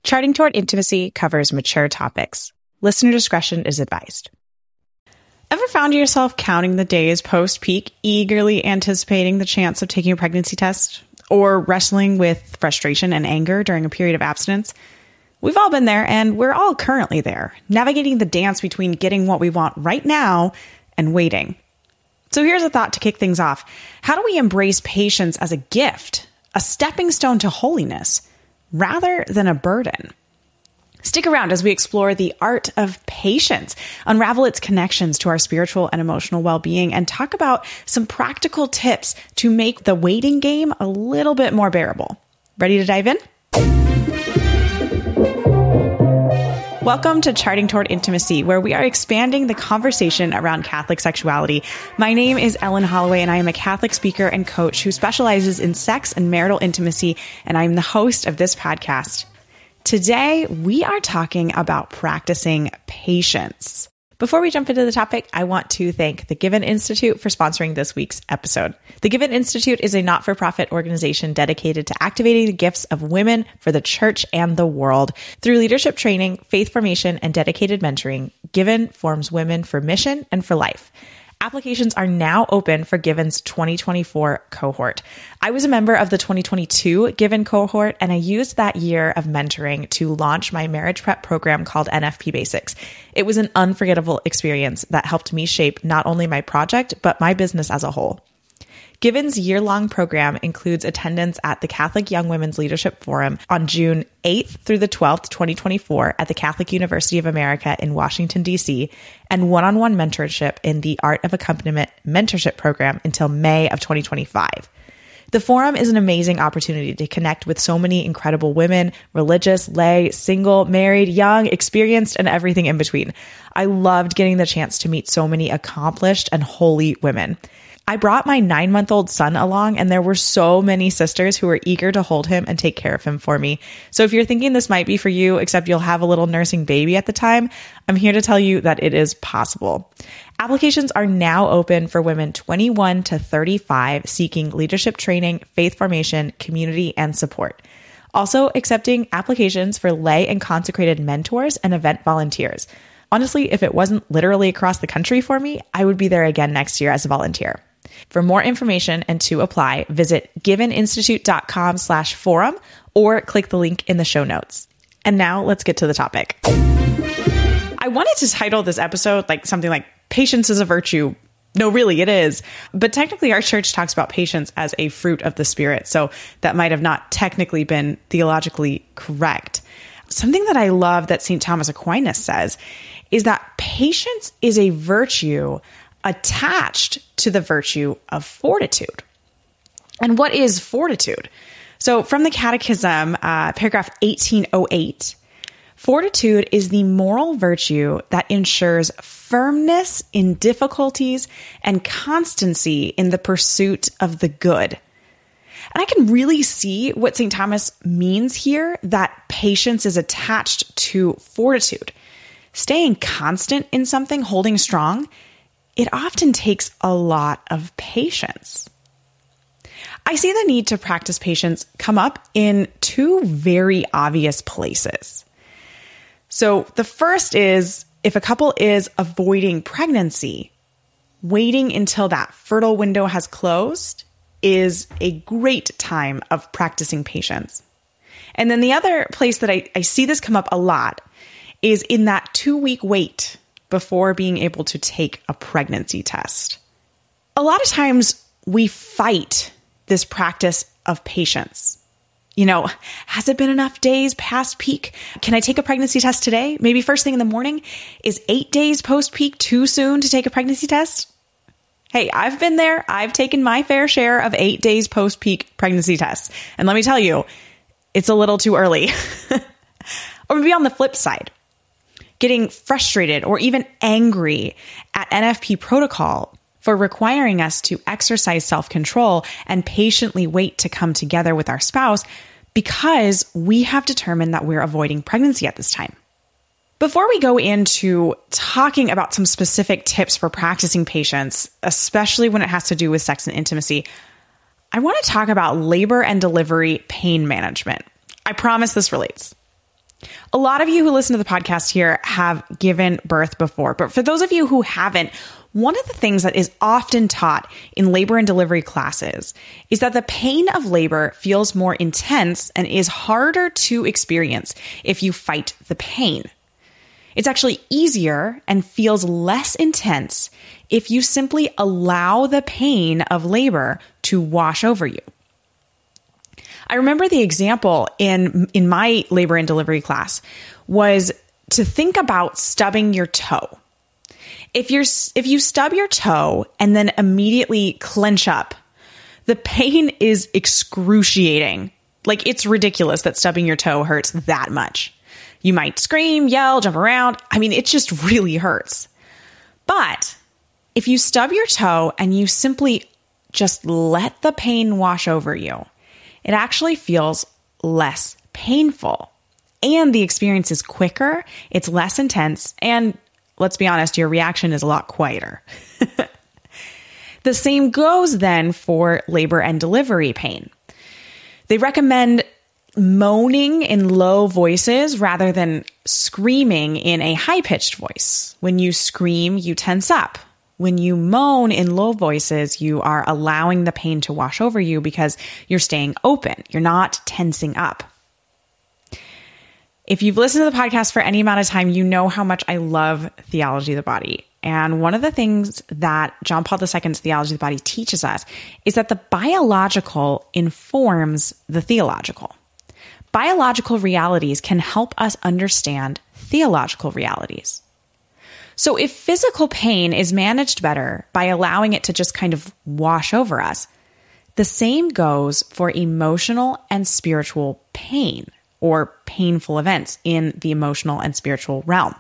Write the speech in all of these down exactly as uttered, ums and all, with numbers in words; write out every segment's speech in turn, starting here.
Charting Toward Intimacy covers mature topics. Listener discretion is advised. Ever found yourself counting the days post-peak, eagerly anticipating the chance of taking a pregnancy test? Or wrestling with frustration and anger during a period of abstinence? We've all been there, and we're all currently there, navigating the dance between getting what we want right now and waiting. So here's a thought to kick things off. How do we embrace patience as a gift, a stepping stone to holiness, rather than a burden? Stick around as we explore the art of patience, unravel its connections to our spiritual and emotional well-being, and talk about some practical tips to make the waiting game a little bit more bearable. Ready to dive in? Welcome to Charting Toward Intimacy, where we are expanding the conversation around Catholic sexuality. My name is Ellen Holloway, and I am a Catholic speaker and coach who specializes in sex and marital intimacy, and I'm the host of this podcast. Today, we are talking about practicing patience. Before we jump into the topic, I want to thank the Given Institute for sponsoring this week's episode. The Given Institute is a not-for-profit organization dedicated to activating the gifts of women for the church and the world. Through leadership training, faith formation, and dedicated mentoring, Given forms women for mission and for life. Applications are now open for Given's twenty twenty-four cohort. I was a member of the twenty twenty-two Given cohort, and I used that year of mentoring to launch my marriage prep program called N F P Basics. It was an unforgettable experience that helped me shape not only my project, but my business as a whole. Given's year-long program includes attendance at the Catholic Young Women's Leadership Forum on June eighth through the twelfth, twenty twenty-four at the Catholic University of America in Washington, D C, and one-on-one mentorship in the Art of Accompaniment mentorship program until May of twenty twenty-five. The forum is an amazing opportunity to connect with so many incredible women, religious, lay, single, married, young, experienced, and everything in between. I loved getting the chance to meet so many accomplished and holy women. I brought my nine-month-old son along, and there were so many sisters who were eager to hold him and take care of him for me. So if you're thinking this might be for you, except you'll have a little nursing baby at the time, I'm here to tell you that it is possible. Applications are now open for women twenty-one to thirty-five seeking leadership training, faith formation, community, and support. Also accepting applications for lay and consecrated mentors and event volunteers. Honestly, if it wasn't literally across the country for me, I would be there again next year as a volunteer. For more information and to apply, visit giveninstitute.com slash forum or click the link in the show notes. And now let's get to the topic. I wanted to title this episode like something like Patience is a Virtue. No, really, it is. But technically, our church talks about patience as a fruit of the Spirit. So that might have not technically been theologically correct. Something that I love that Saint Thomas Aquinas says is that patience is a virtue attached to the virtue of fortitude. And what is fortitude? So from the Catechism, uh, paragraph eighteen oh eight, fortitude is the moral virtue that ensures firmness in difficulties and constancy in the pursuit of the good. And I can really see what Saint Thomas means here, that patience is attached to fortitude. Staying constant in something, holding strong, it often takes a lot of patience. I see the need to practice patience come up in two very obvious places. So the first is if a couple is avoiding pregnancy, waiting until that fertile window has closed is a great time of practicing patience. And then the other place that I, I see this come up a lot is in that two-week wait before being able to take a pregnancy test. A lot of times we fight this practice of patience. You know, has it been enough days past peak? Can I take a pregnancy test today? Maybe first thing in the morning? Is eight days post-peak too soon to take a pregnancy test? Hey, I've been there. I've taken my fair share of eight days post-peak pregnancy tests. And let me tell you, it's a little too early. Or maybe on the flip side, getting frustrated or even angry at N F P protocol for requiring us to exercise self-control and patiently wait to come together with our spouse because we have determined that we're avoiding pregnancy at this time. Before we go into talking about some specific tips for practicing patience, especially when it has to do with sex and intimacy, I want to talk about labor and delivery pain management. I promise this relates. A lot of you who listen to the podcast here have given birth before, but for those of you who haven't, one of the things that is often taught in labor and delivery classes is that the pain of labor feels more intense and is harder to experience if you fight the pain. It's actually easier and feels less intense if you simply allow the pain of labor to wash over you. I remember the example in, in my labor and delivery class was to think about stubbing your toe. If you're, if you stub your toe and then immediately clench up, the pain is excruciating. Like, it's ridiculous that stubbing your toe hurts that much. You might scream, yell, jump around. I mean, it just really hurts. But if you stub your toe and you simply just let the pain wash over you, it actually feels less painful. And the experience is quicker, it's less intense, and let's be honest, your reaction is a lot quieter. The same goes then for labor and delivery pain. They recommend moaning in low voices rather than screaming in a high-pitched voice. When you scream, you tense up. When you moan in low voices, you are allowing the pain to wash over you because you're staying open. You're not tensing up. If you've listened to the podcast for any amount of time, you know how much I love theology of the body. And one of the things that John Paul the Second's theology of the body teaches us is that the biological informs the theological. Biological realities can help us understand theological realities. So if physical pain is managed better by allowing it to just kind of wash over us, the same goes for emotional and spiritual pain or painful events in the emotional and spiritual realm.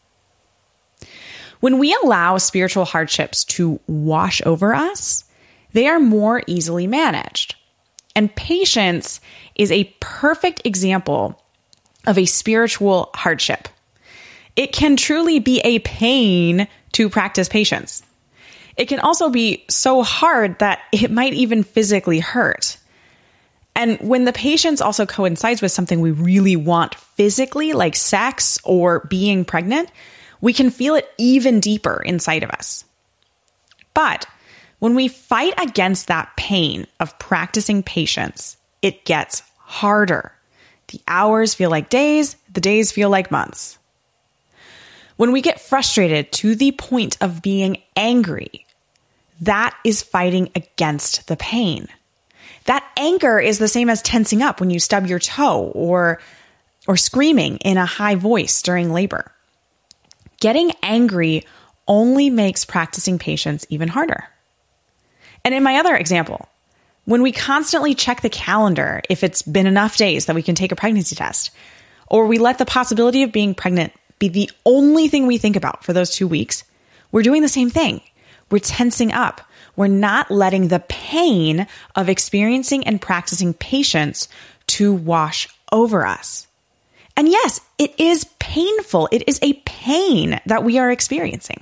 When we allow spiritual hardships to wash over us, they are more easily managed. And patience is a perfect example of a spiritual hardship. It can truly be a pain to practice patience. It can also be so hard that it might even physically hurt. And when the patience also coincides with something we really want physically, like sex or being pregnant, we can feel it even deeper inside of us. But when we fight against that pain of practicing patience, it gets harder. The hours feel like days, the days feel like months. When we get frustrated to the point of being angry, that is fighting against the pain. That anger is the same as tensing up when you stub your toe or, or screaming in a high voice during labor. Getting angry only makes practicing patience even harder. And in my other example, when we constantly check the calendar if it's been enough days that we can take a pregnancy test, or we let the possibility of being pregnant be the only thing we think about for those two weeks, we're doing the same thing. We're tensing up. We're not letting the pain of experiencing and practicing patience to wash over us. And yes, it is painful. It is a pain that we are experiencing.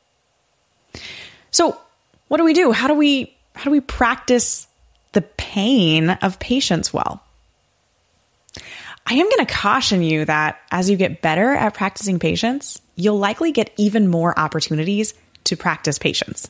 So what do we do? How do we, how do we practice the pain of patience well? I am going to caution you that as you get better at practicing patience, you'll likely get even more opportunities to practice patience.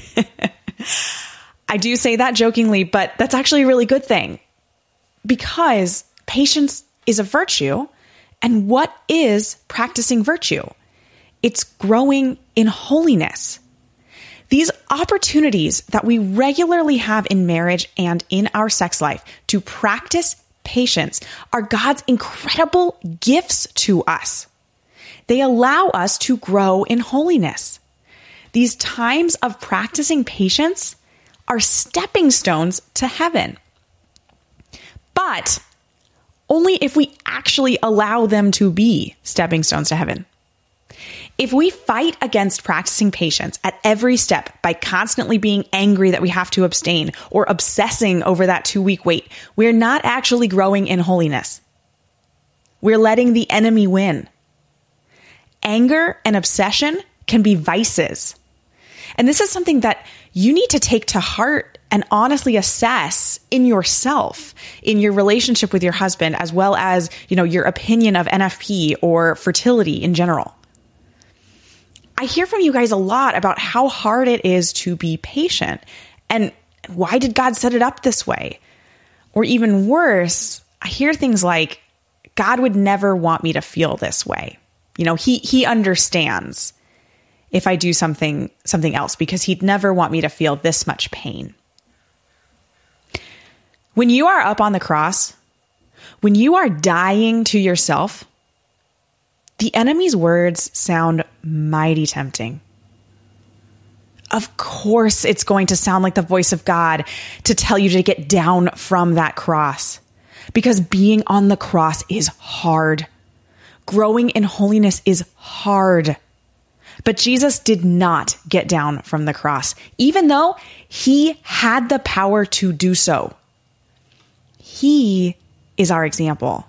I do say that jokingly, but that's actually a really good thing because patience is a virtue. And what is practicing virtue? It's growing in holiness. These opportunities that we regularly have in marriage and in our sex life to practice patience are God's incredible gifts to us. They allow us to grow in holiness. These times of practicing patience are stepping stones to heaven. But only if we actually allow them to be stepping stones to heaven. If we fight against practicing patience at every step by constantly being angry that we have to abstain or obsessing over that two-week wait, we're not actually growing in holiness. We're letting the enemy win. Anger and obsession can be vices. And this is something that you need to take to heart and honestly assess in yourself, in your relationship with your husband, as well as, you know, your opinion of N F P or fertility in general. I hear from you guys a lot about how hard it is to be patient and why did God set it up this way? Or even worse, I hear things like, God would never want me to feel this way. You know, he, he understands if I do something, something else because he'd never want me to feel this much pain. When you are up on the cross, when you are dying to yourself, the enemy's words sound mighty tempting. Of course, it's going to sound like the voice of God to tell you to get down from that cross, because being on the cross is hard. Growing in holiness is hard. But Jesus did not get down from the cross, even though he had the power to do so. He is our example.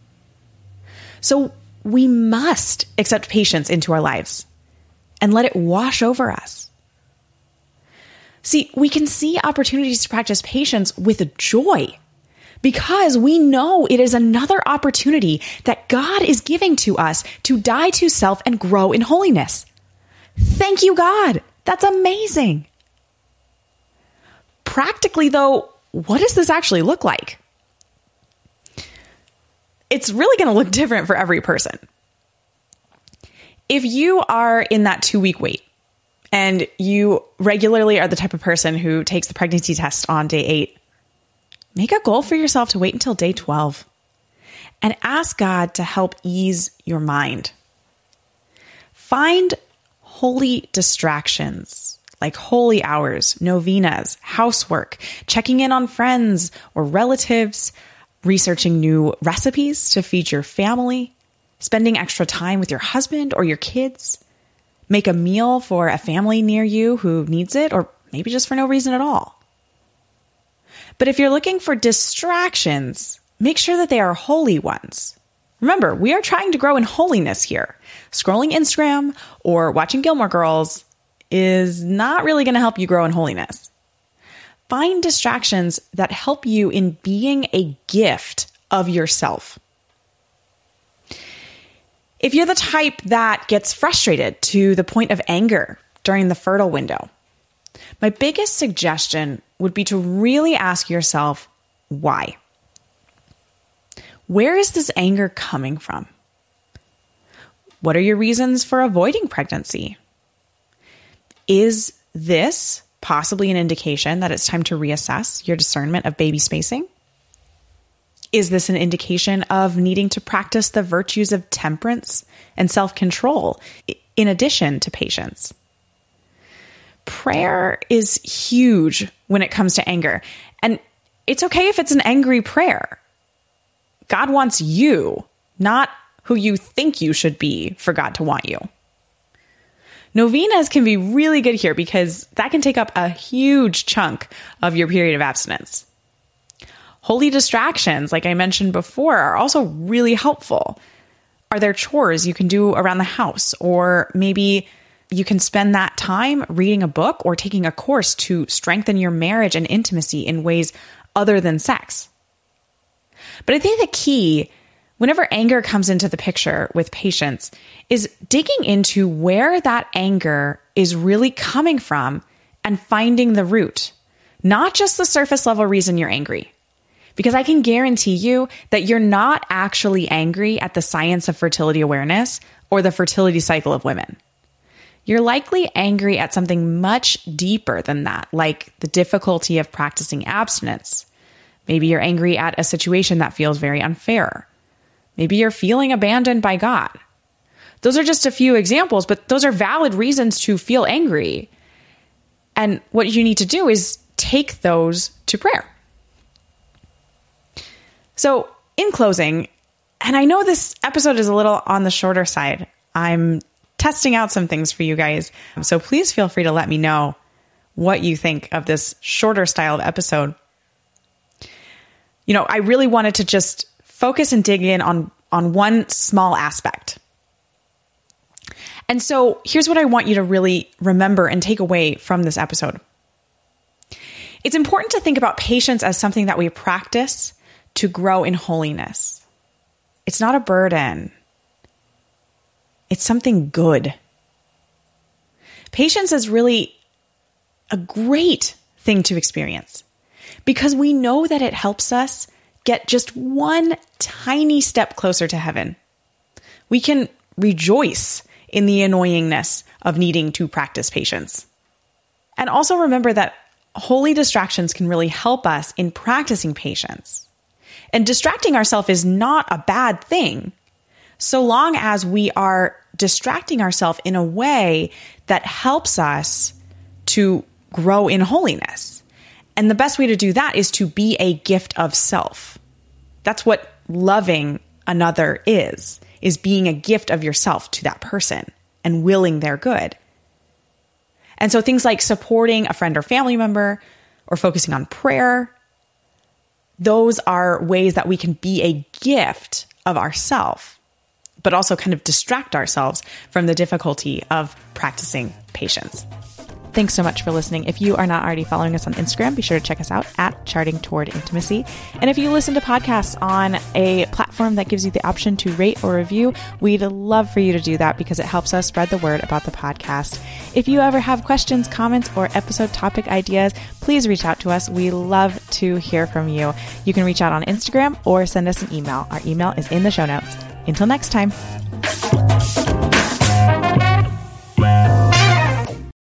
So we must accept patience into our lives and let it wash over us. See, we can see opportunities to practice patience with joy because we know it is another opportunity that God is giving to us to die to self and grow in holiness. Thank you, God. That's amazing. Practically, though, what does this actually look like? It's really going to look different for every person. If you are in that two-week wait and you regularly are the type of person who takes the pregnancy test on day eight, make a goal for yourself to wait until day twelve and ask God to help ease your mind. Find holy distractions like holy hours, novenas, housework, checking in on friends or relatives, researching new recipes to feed your family, spending extra time with your husband or your kids, make a meal for a family near you who needs it, or maybe just for no reason at all. But if you're looking for distractions, make sure that they are holy ones. Remember, we are trying to grow in holiness here. Scrolling Instagram or watching Gilmore Girls is not really going to help you grow in holiness. Find distractions that help you in being a gift of yourself. If you're the type that gets frustrated to the point of anger during the fertile window, my biggest suggestion would be to really ask yourself, why? Where is this anger coming from? What are your reasons for avoiding pregnancy? Is this possibly an indication that it's time to reassess your discernment of baby spacing? Is this an indication of needing to practice the virtues of temperance and self-control in addition to patience? Prayer is huge when it comes to anger, and it's okay if it's an angry prayer. God wants you, not who you think you should be for God to want you. Novenas can be really good here because that can take up a huge chunk of your period of abstinence. Holy distractions, like I mentioned before, are also really helpful. Are there chores you can do around the house? Or maybe you can spend that time reading a book or taking a course to strengthen your marriage and intimacy in ways other than sex. But I think the key, whenever anger comes into the picture with patience, is digging into where that anger is really coming from and finding the root, not just the surface level reason you're angry. Because I can guarantee you that you're not actually angry at the science of fertility awareness or the fertility cycle of women. You're likely angry at something much deeper than that, like the difficulty of practicing abstinence. Maybe you're angry at a situation that feels very unfair. Maybe you're feeling abandoned by God. Those are just a few examples, but those are valid reasons to feel angry. And what you need to do is take those to prayer. So in closing, and I know this episode is a little on the shorter side, I'm testing out some things for you guys. So please feel free to let me know what you think of this shorter style of episode. You know, I really wanted to just focus and dig in on, on one small aspect. And so here's what I want you to really remember and take away from this episode. It's important to think about patience as something that we practice to grow in holiness. It's not a burden. It's something good. Patience is really a great thing to experience because we know that it helps us get just one tiny step closer to heaven. We can rejoice in the annoyingness of needing to practice patience. And also remember that holy distractions can really help us in practicing patience. And distracting ourselves is not a bad thing, so long as we are distracting ourselves in a way that helps us to grow in holiness. And the best way to do that is to be a gift of self. That's what loving another is, is being a gift of yourself to that person and willing their good. And so things like supporting a friend or family member or focusing on prayer, those are ways that we can be a gift of ourself, but also kind of distract ourselves from the difficulty of practicing patience. Thanks so much for listening. If you are not already following us on Instagram, be sure to check us out at Charting Toward Intimacy. And if you listen to podcasts on a platform that gives you the option to rate or review, we'd love for you to do that because it helps us spread the word about the podcast. If you ever have questions, comments, or episode topic ideas, please reach out to us. We love to hear from you. You can reach out on Instagram or send us an email. Our email is in the show notes. Until next time.